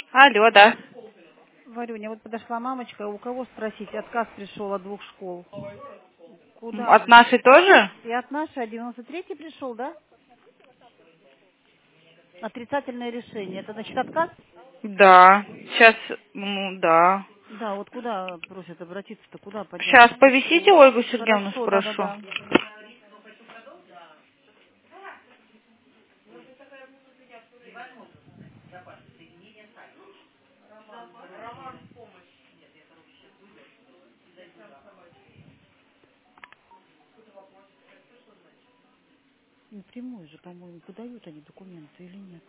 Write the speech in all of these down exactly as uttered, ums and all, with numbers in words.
Алло, да. Варюня, вот подошла мамочка, у кого спросить, отказ пришел от двух школ. М, Куда? От нашей тоже? И от нашей, а девяносто третий пришел, да? Отрицательное решение. Это значит отказ? Да. Сейчас, ну, да. Да, вот куда просят обратиться-то, куда поднять? Сейчас повисите, Ольгу Сергеевну Хорошо, спрошу. да-да-да. Напрямую же, по-моему, подают они документы или нет?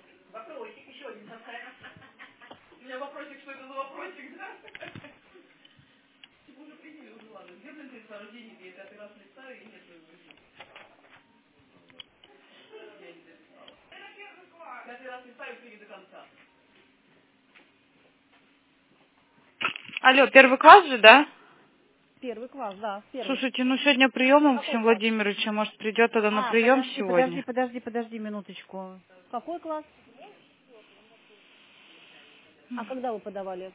Алло, первый класс же, да? Первый класс, да, первый. Слушайте, ну сегодня прием у Какой Максима класс? Владимировича, может придет тогда на А, прием подожди, подожди, сегодня? подожди, подожди минуточку. Какой класс? А когда вы подавали?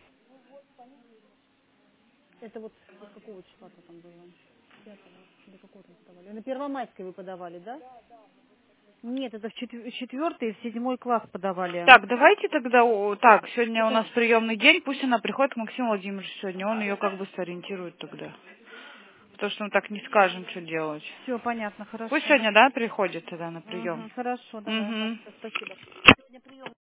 Это вот с какого числа-то там было? Пятого или какого-то вы подавали? На Первомайской вы подавали, да? Нет, это в четв- четвертый и в седьмой класс подавали. Так, давайте тогда, о, так, сегодня у Это нас приемный день, пусть она приходит к Максиму Владимировичу сегодня, он ее как бы сориентирует тогда. Потому что мы так не скажем, что делать. все понятно, Пусть хорошо. сегодня, да, приходит тогда на прием. Угу, хорошо, давай, ага, Угу. всё, спасибо. Сегодня прием